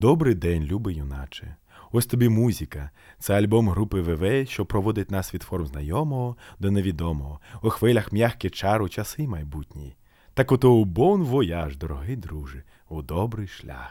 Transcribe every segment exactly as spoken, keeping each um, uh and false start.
Добрий день, любий юначе. Ось тобі музика. Це альбом групи ВВ, що проводить нас від форм знайомого до невідомого, у хвилях м'ягкі чар у часи майбутні. Так ото у бон вояж, дорогий друже, у добрий шлях.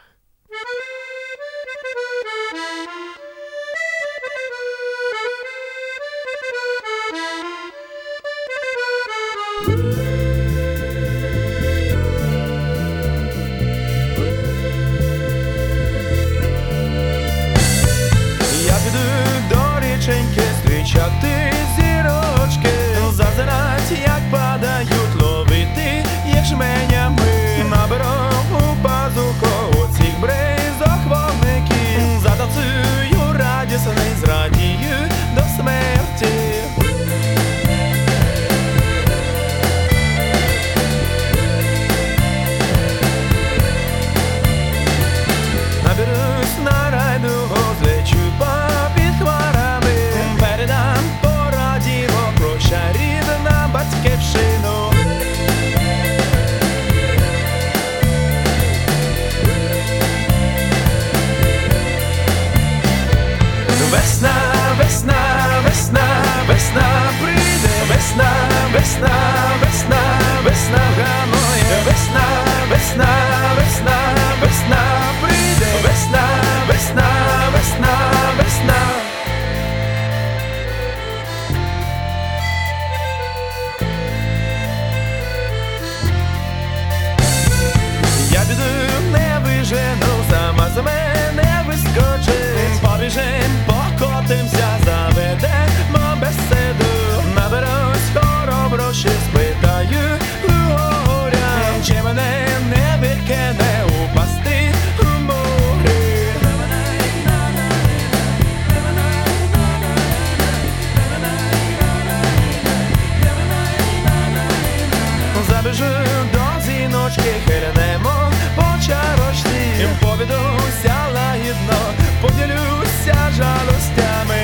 Зустрічати зірочки, зазирать, як падають, ловити, як жменями. Наберу у пазуху оцих бризок вогників, затанцюю радісний, зрадію до смерті. Наберусь на райдугу, злечу попід хмарами, передам по радіо про чарівну батьківщину. Весна, весна, весна, весна прийде, весна, весна, весна, весна гамує, весна, весна, весна, весна прийде, весна, весна, весна, весна. Я біду не вижену, сама за мене вискочить. Побіжим, покотимся, заведемо беседу. Наберусь хороброщі, спитаю у горя, чи мене не викине упасти у морі. Забіжу до зіночки, хильнемо по чарочці, повідуся лагідно, поділюся жалостями.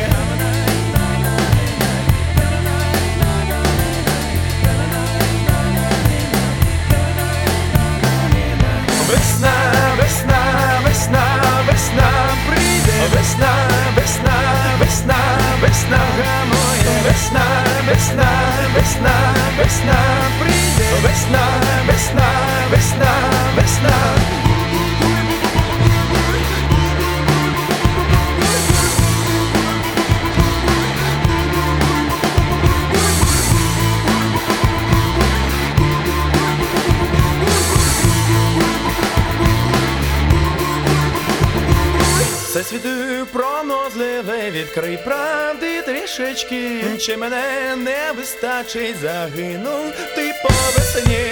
Весна, весна, весна, весна прийде, весна, весна, весна, весна гамує, весна, весна, весна, весна прийде, весна, весна, весна, весна. Все світу пронозливе, відкрий правди трішечки, чи мене не вистачить, загинув ти по весні.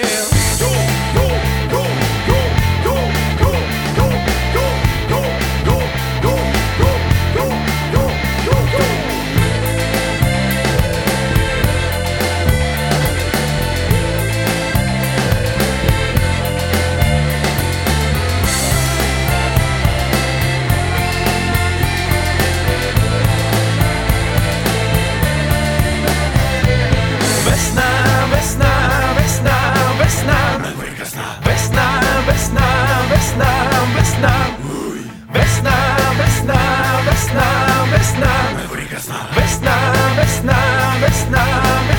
Весна, весна, весна, весна, весна, весна, весна, весна, весна, весна, весна, весна, весна, весна, весна, весна.